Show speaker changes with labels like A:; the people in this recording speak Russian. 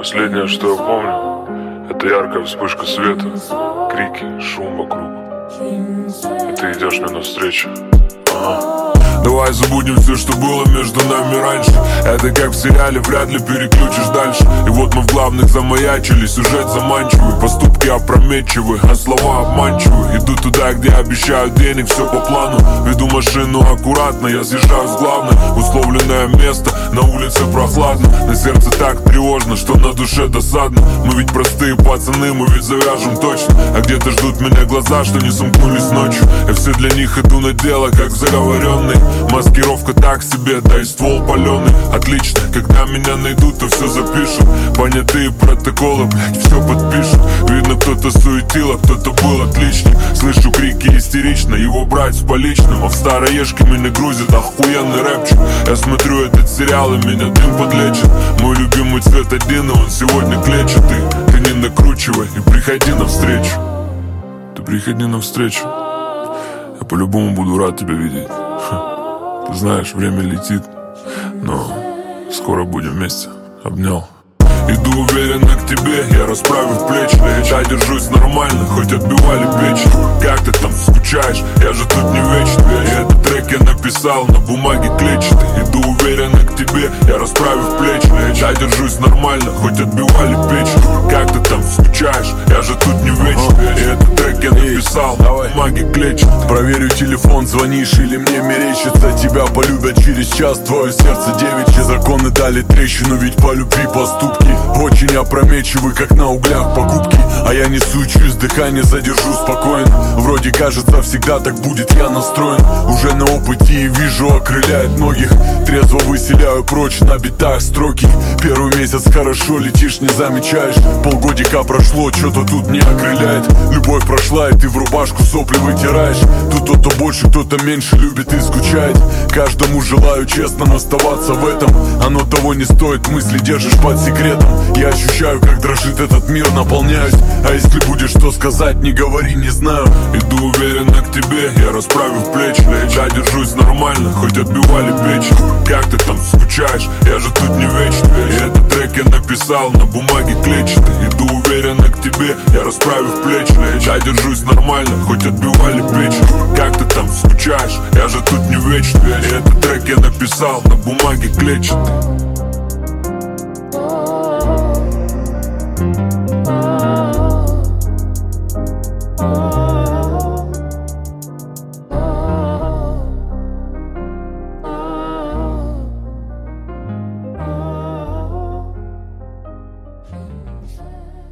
A: Последнее, что я помню, это яркая вспышка света, крики, шум вокруг. И ты идешь мне навстречу. Давай забудем все, что было между нами раньше. Это как в сериале, вряд ли переключишь дальше. И вот мы в главных замаячили. Сюжет заманчивый, поступки опрометчивы, а слова обманчивы. Иду туда, где обещают денег, все по плану. Веду машину аккуратно, я съезжаю с главной. Условленное место, на улице прохладно. На сердце так тревожно, что на душе досадно. Мы ведь простые пацаны, мы ведь завяжем точно. А где-то ждут меня глаза, что не сомкнулись ночью. Я все для них иду на дело, как заговоренный. Маскировка так себе, да и ствол паленый. Отлично, когда меня найдут, то все запишут. Понятые протоколы, блядь, все подпишут. Видно, кто-то суетил, а кто-то был отличник. Слышу крики истерично, его брать с поличным. А в Староежке меня грузит охуенный рэпчик. Я смотрю этот сериал, и меня дым подлечит. Мой любимый цвет один, и он сегодня клетчатый. Ты не накручивай и приходи навстречу. Ты приходи навстречу. Я по-любому буду рад тебя видеть. Ты знаешь, время летит, но скоро будем вместе. Обнял. Иду уверенно к тебе, я расправив плечи. Я держусь нормально, хоть отбивали печень. Как ты там скучаешь, я же тут не вечно. И этот трек я написал на бумаге клетчатой. Иду уверенно к тебе, я расправив плечи. Я держусь нормально, хоть отбивали печень. Как ты там скучаешь, я же тут не вечно. И этот трек я написал на бумаге клетчатой.
B: Проверю телефон, звонишь или мне мерещится. Тебя полюбят через час, твое сердце девичье. Законы дали трещину, ведь по любви поступки очень опрометчивы, как на углях покупки. А я не суечусь, дыхание задержу спокойно. Вроде кажется, всегда так будет, я настроен. Уже на опыте и вижу, окрыляет многих. Трезво выселяю прочь на битах строки. Первый месяц хорошо летишь, не замечаешь. Полгодика прошло, что-то тут не окрыляет. Любовь прошла, и ты в рубашку сопли вытираешь. Тут кто-то больше, кто-то меньше любит и скучает. Каждому желаю честно оставаться в этом. Оно того не стоит, мысли держишь под секретом. Я ощущаю, как дрожит этот мир, наполняюсь. А если будешь что сказать, не говори, не знаю.
A: Иду уверенно к тебе, я расправив плечи. Я держусь нормально, хоть отбивали печень. Как ты там скучаешь, я же тут не вечно. И этот трек я написал на бумаге клетчатой. Иду уверенно к тебе, я расправив плечи. Я держусь нормально, хоть отбивали печень. Как ты там скучаешь, я же тут не вечно. И этот трек я написал на бумаге клетчатой.
C: Say